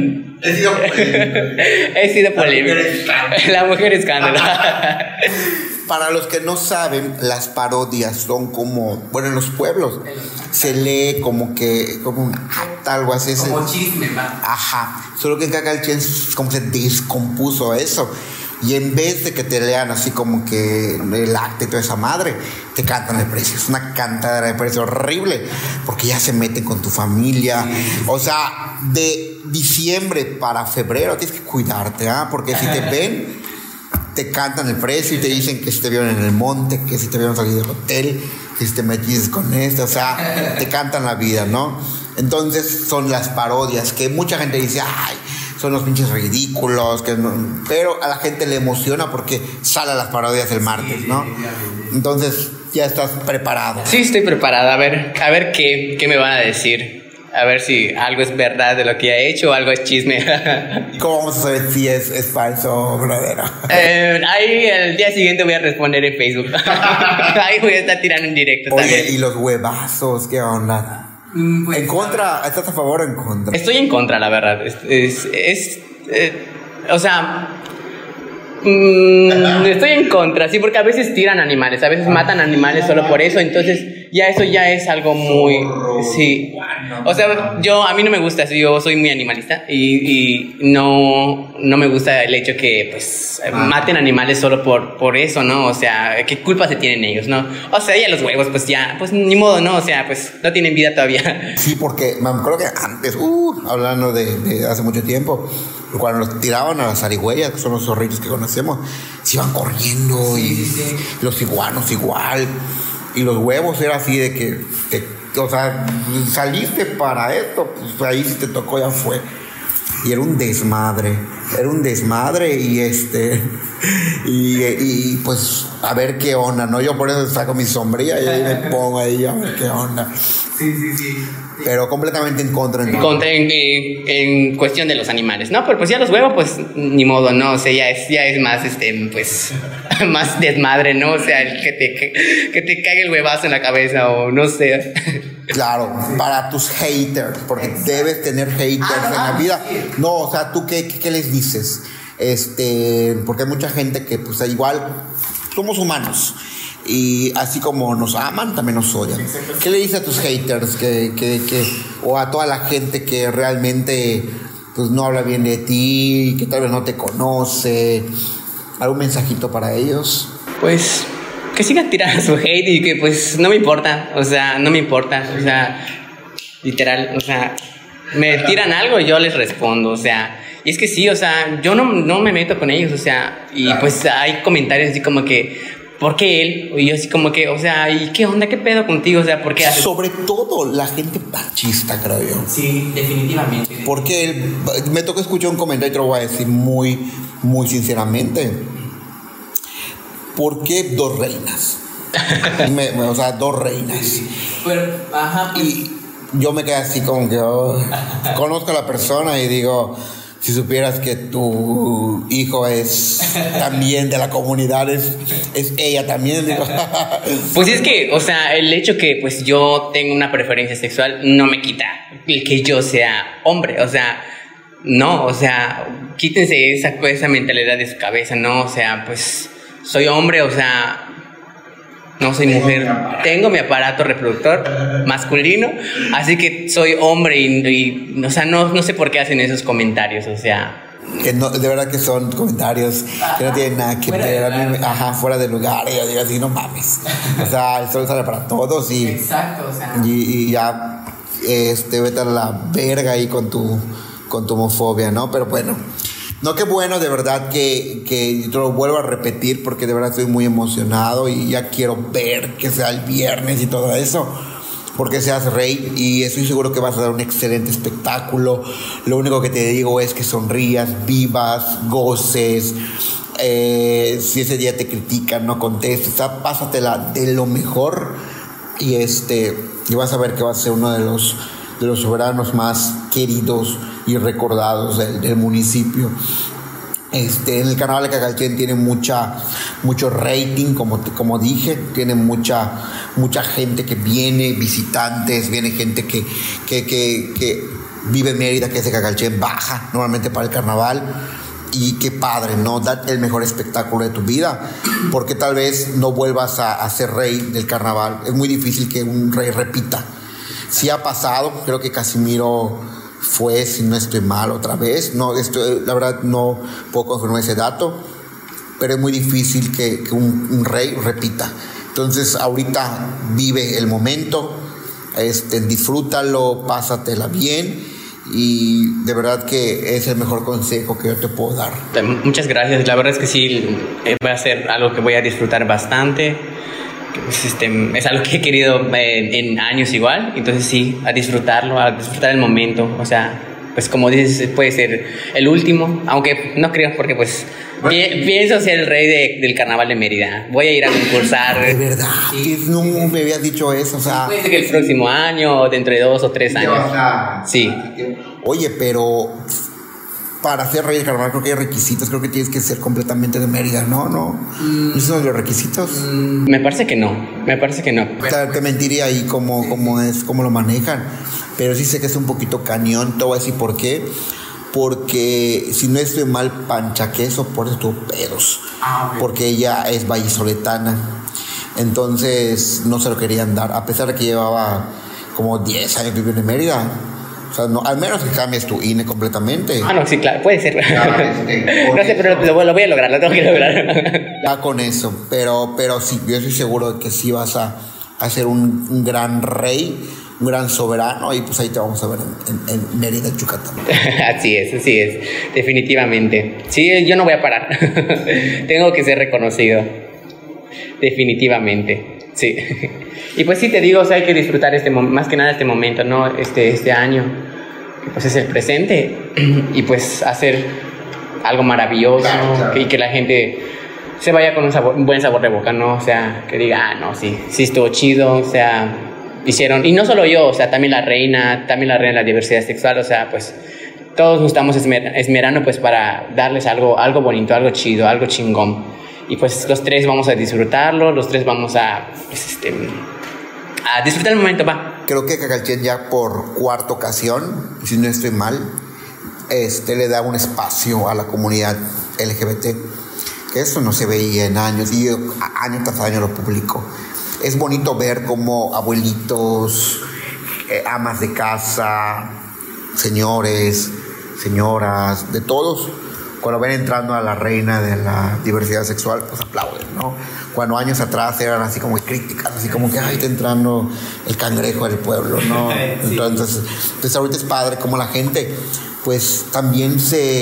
he sido polémico. La mujer escándalo. Para los que no saben, las parodias son como, bueno, en los pueblos se lee como un acta, algo así. Como chisme, va. Ajá. Solo que en Cacalchen como se descompuso eso. Y en vez de que te lean así como que el acta y toda esa madre, te cantan el precio. Es una cantadera de precio horrible, porque ya se meten con tu familia. O sea, de diciembre para febrero tienes que cuidarte, porque si te ven, te cantan el precio y te dicen que si te vieron en el monte, que si te vieron salir del hotel, que si te metiste con esto, o sea, te cantan la vida, ¿no? Entonces son las parodias que mucha gente dice, ay, son los pinches ridículos, pero a la gente le emociona porque salen las parodias el martes, ¿no? Entonces ya estás preparado. Sí, estoy preparada, a ver qué me van a decir. A ver si algo es verdad de lo que he hecho o algo es chisme. ¿Cómo vamos a saber si es falso o verdadero? Ahí el día siguiente voy a responder en Facebook. Ahí voy a estar tirando en directo. Oye, también. ¿Y los huevazos? ¿Qué onda? Pues, ¿en contra? ¿Estás a favor o en contra? Estoy en contra, la verdad. O sea... estoy en contra, sí, porque a veces tiran animales, a veces matan animales solo por eso, entonces eso ya es algo muy, sí, o sea, a mí no me gusta eso, yo soy muy animalista y no me gusta el hecho que pues maten animales solo por eso, ¿no? O sea, ¿qué culpa se tienen ellos, no? O sea, ya los huevos, pues ya, pues ni modo, ¿no? O sea, pues no tienen vida todavía. Sí, porque me acuerdo que antes, hablando de hace mucho tiempo, cuando los tiraban a las zarigüeyas, que son los zorritos que conocemos, se iban corriendo y los iguanos igual. Y los huevos era así de que o sea, saliste para esto, pues ahí si te tocó ya fue. y era un desmadre. Y pues a ver qué onda, ¿no? Yo por eso saco mi sombrilla y ahí me pongo ahí a ver qué onda. Sí. Pero completamente en contra. En cuestión de los animales, ¿no? Pero pues ya los huevos, pues ni modo, ¿no? O sea, ya es más, pues, más desmadre, ¿no? O sea, el que te caiga el huevazo en la cabeza o no sé. Claro, para tus haters, porque debes tener haters en la vida. No, o sea, ¿tú qué les dices? Porque hay mucha gente que, pues, igual, somos humanos. Y así como nos aman, también nos odian. ¿Qué le dices a tus haters? O a toda la gente que realmente, pues, no habla bien de ti, que tal vez no te conoce. ¿Algún mensajito para ellos? Pues que sigan tirando su hate y que pues no me importa, o sea, literal, o sea, me tiran algo y yo les respondo, o sea, y es que sí, o sea, yo no me meto con ellos, o sea, y pues hay comentarios así como que, ¿por qué él? Y yo así como que, o sea, ¿y qué onda? ¿Qué pedo contigo? O sea, ¿por qué haces? Sobre todo la gente machista, creo yo. Sí, definitivamente. Porque me tocó escuchar un comentario y te lo voy a decir muy, muy sinceramente. ¿Por qué dos reinas? O sea, dos reinas. Pero, ajá. Y yo me quedé así como que conozco a la persona y digo, si supieras que tu hijo es también de la comunidad, es ella también. Digo. Pues es que, o sea, el hecho que pues yo tengo una preferencia sexual no me quita el que yo sea hombre, o sea, no, o sea, quítense esa mentalidad de su cabeza, no, o sea, pues soy hombre, o sea, no soy mujer, tengo mi aparato reproductor masculino, así que soy hombre y o sea, no sé por qué hacen esos comentarios, o sea. Que no, de verdad que son comentarios que no tienen nada que ver, fuera de lugar, y yo digo así, no mames, o sea, el sol sale para todos y... Exacto, o sea. Y ya, vete a la verga ahí con tu homofobia, ¿no? Pero bueno. No, qué bueno, de verdad que te lo vuelvo a repetir porque de verdad estoy muy emocionado y ya quiero ver que sea el viernes y todo eso, porque seas rey y estoy seguro que vas a dar un excelente espectáculo. Lo único que te digo es que sonrías, vivas, goces. Si ese día te critican, no contestes, pásatela de lo mejor y vas a ver que vas a ser uno de los soberanos más queridos y recordados del municipio. En el carnaval de Cagalchen tiene mucho rating, como dije, tiene mucha gente que viene, visitantes, viene gente que vive en Mérida, que es de Cagalchen, baja normalmente para el carnaval. Y qué padre, ¿no? Date el mejor espectáculo de tu vida, porque tal vez no vuelvas a ser rey del carnaval. Es muy difícil que un rey repita. Sí ha pasado, creo que Casimiro fue, si no estoy mal, otra vez. No, la verdad no puedo confirmar ese dato, pero es muy difícil que un rey repita. Entonces ahorita vive el momento, disfrútalo, pásatela bien y de verdad que es el mejor consejo que yo te puedo dar. Muchas gracias, la verdad es que sí, va a ser algo que voy a disfrutar bastante. Pues es algo que he querido en años igual, entonces sí, a disfrutar el momento, o sea, pues como dices, puede ser el último, aunque no creo porque pues pienso ser el rey del carnaval de Mérida, voy a ir a concursar. De verdad, sí. No me habías dicho eso, o sea. Puede ser que el próximo año o dentro de 2 o 3 años. Sí. Oye, pero para ser rey del carnaval creo que hay requisitos, creo que tienes que ser completamente de Mérida, ¿no? ¿Esos son los requisitos? Me parece que no. O sea, te mentiría ahí cómo lo manejan, pero sí sé que es un poquito cañón, te voy a decir por qué. Porque si no estoy mal, Pancha Queso por eso tuvo pedos, porque ella es vallisoletana, entonces no se lo querían dar, a pesar de que llevaba como 10 años viviendo en Mérida. O sea, no, al menos que cambies tu INE completamente. No, sí, claro, puede ser. Claro, no sé, pero lo voy a lograr, lo tengo que lograr. Ya con eso, pero sí, yo estoy seguro de que sí vas a ser un gran rey, un gran soberano, y pues ahí te vamos a ver en Mérida, Yucatán. Así es, definitivamente. Sí, yo no voy a parar. Tengo que ser reconocido. Definitivamente, sí. Y pues sí te digo, o sea, hay que disfrutar más que nada este momento, ¿no? Este año. pues es el presente, y pues hacer algo maravilloso, claro. Y que la gente se vaya con un buen sabor de boca, ¿no? O sea, que diga, no, sí estuvo chido, o sea, hicieron, y no solo yo, o sea, también la reina de la diversidad sexual, o sea, pues todos nos estamos esmerando pues para darles algo bonito, algo chido, algo chingón, y pues los tres vamos a disfrutarlo, los tres vamos a, pues, a disfrutar el momento, va. Creo que Cacalchen ya por cuarta ocasión, si no estoy mal, le da un espacio a la comunidad LGBT, que eso no se veía en años, y año tras año lo publico. Es bonito ver cómo abuelitos, amas de casa, señores, señoras, de todos, cuando ven entrando a la reina de la diversidad sexual, pues aplauden, ¿no? Cuando años atrás eran así como críticas, así como que, ay, está entrando el cangrejo del pueblo, ¿no? Sí. Entonces, pues ahorita es padre como la gente, pues también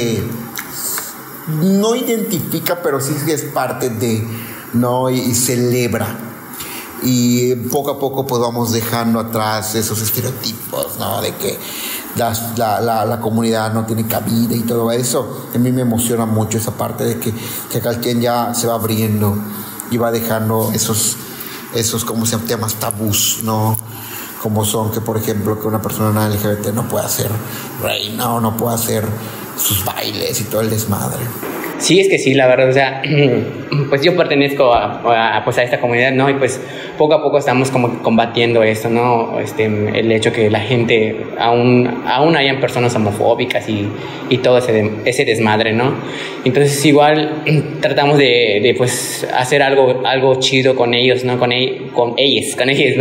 no identifica, pero sí es parte de, ¿no? Y celebra. Y poco a poco pues vamos dejando atrás esos estereotipos, ¿no? De que la comunidad no tiene cabida y todo eso. A mí me emociona mucho esa parte de que Cacalchen ya se va abriendo y va dejando esos como se llaman, temas tabús, ¿no? Como son que, por ejemplo, que una persona LGBT no pueda ser reina o no pueda hacer sus bailes y todo el desmadre. Sí, es que sí, la verdad, o sea, pues yo pertenezco pues a esta comunidad, ¿no? Y pues poco a poco estamos como combatiendo esto, ¿no? El hecho que la gente, aún hayan personas homofóbicas y todo ese desmadre, ¿no? Entonces igual tratamos de pues hacer algo chido con ellos, ¿no? Con ellos,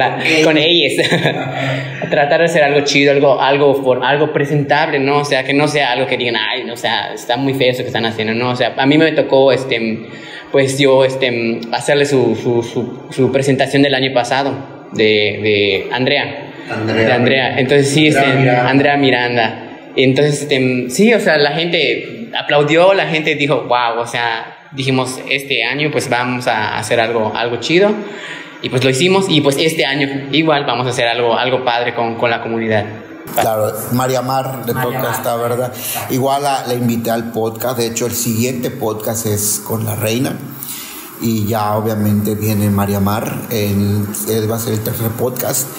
tratar de hacer algo chido, algo presentable, ¿no? O sea, que no sea algo que digan, ay, no, o sea, está muy feo eso que están haciendo, ¿no? O sea, a mí me tocó, pues yo, hacerle su presentación del año pasado, de Andrea. Entonces sí, Andrea Miranda. Entonces, sí, o sea, la gente aplaudió, la gente dijo, wow, o sea, dijimos, este año pues vamos a hacer algo chido. Y pues lo hicimos, y pues este año igual vamos a hacer algo padre con la comunidad. Claro, María Mar le toca esta, ¿verdad? Igual la invité al podcast. De hecho, el siguiente podcast es con la reina. Y ya obviamente viene María Mar. Él va a ser el tercer podcast.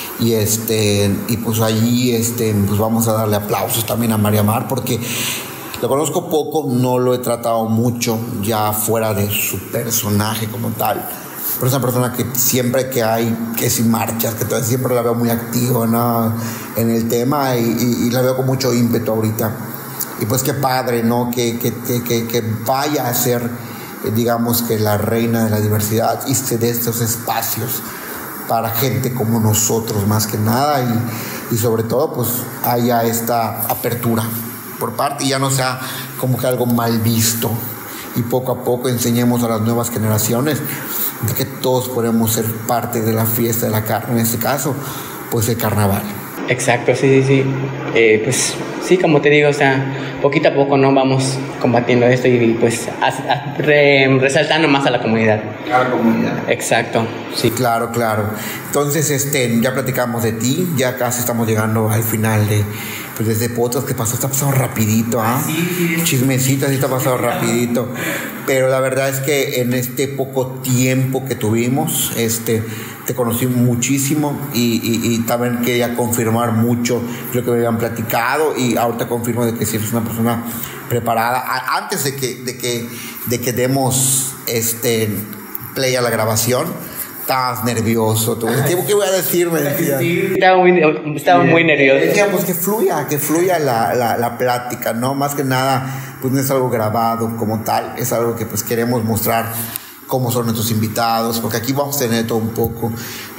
Y pues allí pues vamos a darle aplausos también a María Mar, porque lo conozco poco, no lo he tratado mucho ya fuera de su personaje como tal. Pero es una persona que siempre que hay, que sin marchas, que siempre la veo muy activa, ¿no? En el tema, y la veo con mucho ímpetu ahorita. Y pues qué padre, ¿no? Que vaya a ser, digamos, que la reina de la diversidad y se dé estos espacios para gente como nosotros, más que nada, y sobre todo pues haya esta apertura por parte, y ya no sea como que algo mal visto, y poco a poco enseñemos a las nuevas generaciones de que todos podemos ser parte de la fiesta de la carne, en este caso, pues el carnaval. Exacto, sí. Pues sí, como te digo, o sea, poquito a poco no vamos combatiendo esto y pues resaltando más a la comunidad. A la comunidad. Exacto, sí. Claro. Entonces, ya platicamos de ti, ya casi estamos llegando al final de este podcast que está pasando rapidito, ¿ah? Sí. Chismecito, sí está pasando rapidito. Pero la verdad es que en este poco tiempo que tuvimos, te conocí muchísimo y también quería confirmar mucho lo que me habían platicado, y ahorita confirmo de que sí eres una persona preparada. Antes de que demos play a la grabación, estabas nervioso, tú. ¿Qué voy a decir? Me decía. Sí, estaba muy nervioso. Decía, pues que fluya la plática, ¿no? Más que nada, pues no es algo grabado como tal, es algo que pues queremos mostrar cómo son nuestros invitados, porque aquí vamos a tener todo un poco,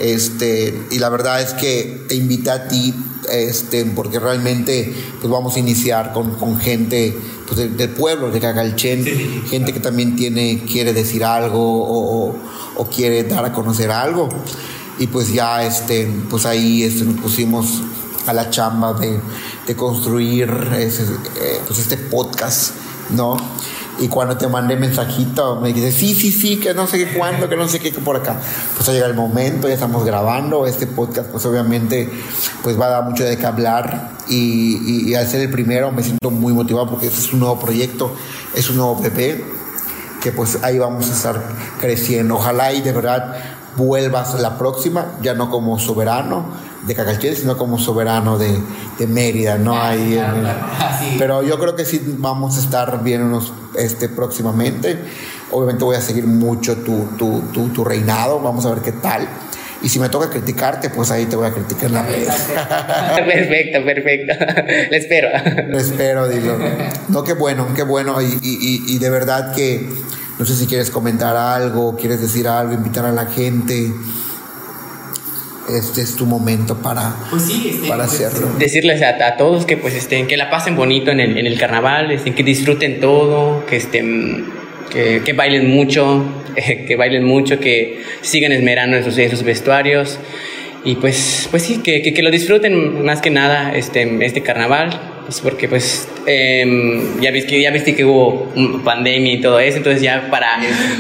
y la verdad es que te invité a ti, porque realmente pues vamos a iniciar con gente pues del pueblo de Cacalchen, sí. Gente que también quiere decir algo o quiere dar a conocer algo, y pues ya pues ahí nos pusimos a la chamba de construir pues este podcast, ¿no? Y cuando te mandé mensajito, me dijiste, sí, que no sé qué cuándo, que no sé qué por acá. Pues ha llegado el momento, ya estamos grabando. Este podcast, pues obviamente, pues va a dar mucho de qué hablar. Y al ser el primero, me siento muy motivado porque este es un nuevo proyecto, es un nuevo bebé, que pues ahí vamos a estar creciendo. Ojalá y de verdad vuelvas la próxima, ya no como soberano de Cacalchiel, sino como soberano de Mérida, ¿no? Ahí pero yo creo que sí vamos a estar viéndonos próximamente. Obviamente voy a seguir mucho tu reinado, vamos a ver qué tal. Y si me toca criticarte, pues ahí te voy a criticar en la vez. Perfecto. Le espero, digo. No, qué bueno. Y de verdad que, no sé si quieres comentar algo, quieres decir algo, invitar a la gente. Este es tu momento para hacerlo. Decirles a todos que pues que la pasen bonito en el carnaval, que disfruten todo, que bailen mucho, que sigan esmerando en sus vestuarios y pues sí, que lo disfruten más que nada este carnaval, pues porque pues ya viste que hubo pandemia y todo eso, entonces ya para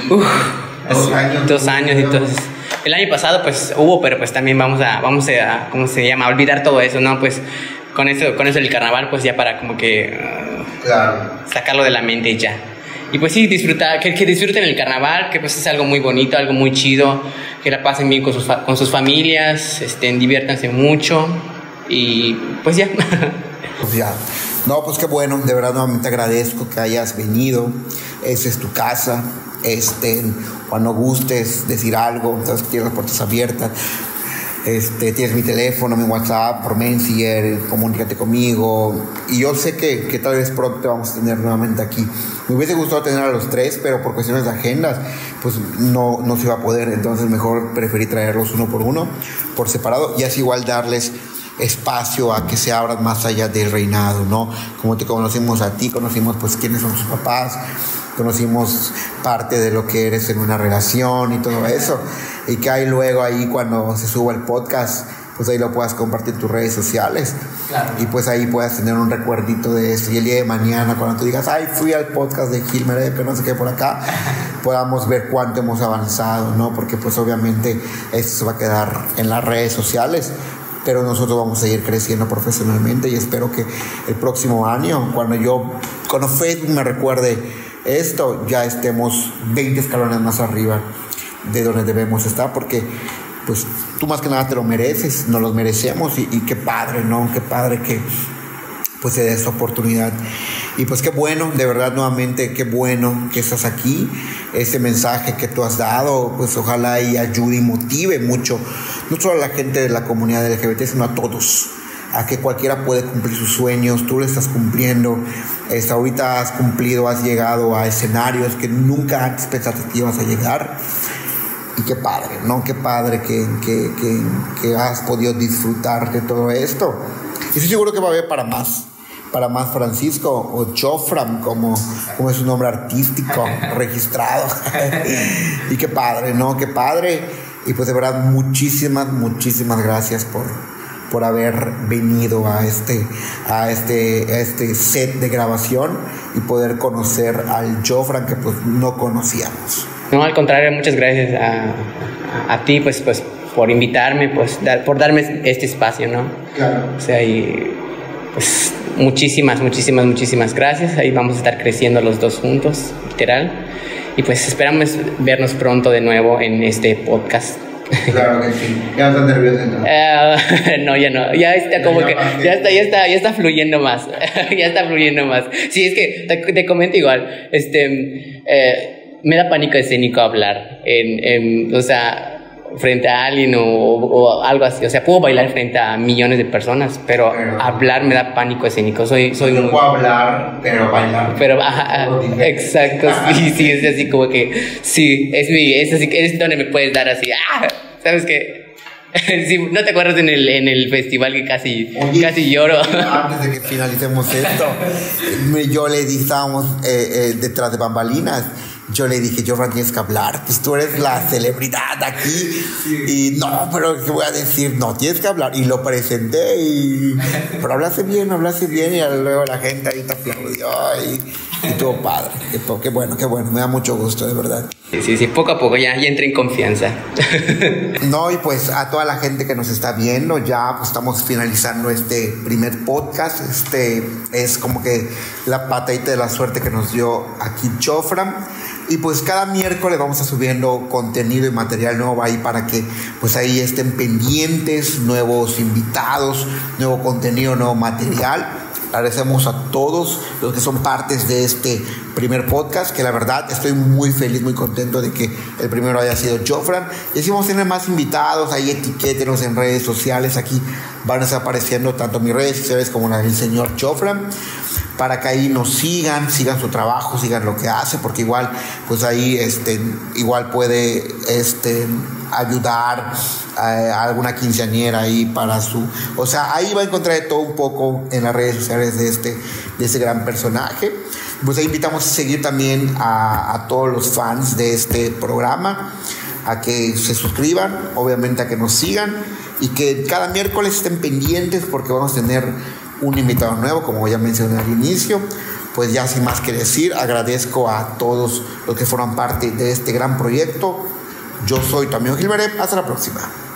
2 años, entonces el año pasado pues hubo, pero pues también vamos a ¿cómo se llama? A olvidar todo eso, ¿no? Pues con eso del carnaval pues ya para como que sacarlo de la mente ya. Y pues sí, disfrutar, que disfruten el carnaval, que pues es algo muy bonito, algo muy chido, que la pasen bien con sus familias, diviértanse mucho y pues ya. Pues ya. No, pues qué bueno, de verdad nuevamente agradezco que hayas venido. Esa es tu casa. Cuando gustes decir algo, entonces tienes las puertas abiertas. Tienes mi teléfono, mi WhatsApp, por Messenger, comunícate conmigo. Y yo sé que tal vez pronto te vamos a tener nuevamente aquí. Me hubiese gustado tener a los 3, pero por cuestiones de agendas, pues no se iba a poder. Entonces mejor preferí traerlos uno por uno, por separado, y así igual darles espacio a que se abran más allá del reinado, ¿no? Como te conocimos a ti, conocimos pues quiénes son tus papás, conocimos parte de lo que eres en una relación y todo eso, y que ahí luego ahí cuando se suba el podcast, pues ahí lo puedas compartir en tus redes sociales. Claro. Y pues ahí puedas tener un recuerdito de esto, y el día de mañana cuando tú digas, ay, fui al podcast de Gilmer, que no sé qué por acá, podamos ver cuánto hemos avanzado, ¿no? Porque pues obviamente esto se va a quedar en las redes sociales, pero nosotros vamos a seguir creciendo profesionalmente, y espero que el próximo año, cuando Facebook me recuerde esto, ya estemos 20 escalones más arriba de donde debemos estar, porque pues tú más que nada te lo mereces, nos lo merecemos, y qué padre, ¿no? Qué padre que pues se dé esta oportunidad. Y pues qué bueno, de verdad nuevamente, qué bueno que estás aquí. Ese mensaje que tú has dado, pues ojalá y ayude y motive mucho, no solo a la gente de la comunidad LGBT, sino a todos, a que cualquiera puede cumplir sus sueños. Tú lo estás cumpliendo. Ahorita has cumplido, has llegado a escenarios que nunca antes pensaste que ibas a llegar. Y qué padre, ¿no? Qué padre que has podido disfrutar de todo esto. Y estoy seguro que va a haber para más Francisco, o Jofram, como es su nombre artístico registrado. Y qué padre, ¿no? Qué padre. Y pues de verdad muchísimas gracias por haber venido a este set de grabación y poder conocer al Jofram que pues no conocíamos. No, al contrario, muchas gracias a ti pues por invitarme, pues por darme este espacio, ¿no? Claro. O sea, y pues muchísimas gracias. Ahí vamos a estar creciendo los dos juntos, literal. Y pues esperamos vernos pronto de nuevo en este podcast. Claro que sí. ¿Ya estás nervioso entonces? No, ya no. Ya está como que ya está fluyendo más. Ya está fluyendo más. Sí, es que te comento igual. Me da pánico escénico hablar o sea, frente a alguien o algo así. O sea, puedo bailar frente a millones de personas, pero hablar me da pánico escénico. Soy no puedo hablar, pero bailar. Pero exacto, sí, es así como que sí, es así, es donde me puedes dar así. ¿Sabes qué? Sí, ¿no te acuerdas en el festival que casi lloro? Antes de que finalicemos esto, yo le dije, estábamos detrás de bambalinas. Yo le dije, Jofram, tienes que hablar, pues tú eres la celebridad aquí. Sí. Y no, pero ¿qué voy a decir? No, tienes que hablar. Y lo presenté, pero hablaste bien, y luego la gente ahí te aplaudió. Estuvo padre. Qué bueno, me da mucho gusto, de verdad. Sí, poco a poco ya entré en confianza. No, y pues a toda la gente que nos está viendo, ya pues estamos finalizando este primer podcast. Es como que la patadita de la suerte que nos dio aquí Jofran. Y pues cada miércoles vamos a subiendo contenido y material nuevo ahí para que pues ahí estén pendientes, nuevos invitados, nuevo contenido, nuevo material. Agradecemos a todos los que son partes de este primer podcast, que la verdad estoy muy feliz, muy contento de que el primero haya sido Jofran. Y así vamos a tener más invitados, ahí etiquétenos en redes sociales, aquí van a estar apareciendo tanto mis redes sociales como la del señor Jofran, para que ahí nos sigan su trabajo, sigan lo que hace, porque igual, pues ahí igual puede ayudar a alguna quinceañera ahí para su... O sea, ahí va a encontrar de todo un poco en las redes sociales de este gran personaje. Pues ahí invitamos a seguir también a todos los fans de este programa, a que se suscriban, obviamente a que nos sigan, y que cada miércoles estén pendientes porque vamos a tener un invitado nuevo, como ya mencioné al inicio. Pues ya sin más que decir, agradezco a todos los que forman parte de este gran proyecto. Yo soy tu amigo Gilbert. Hasta la próxima.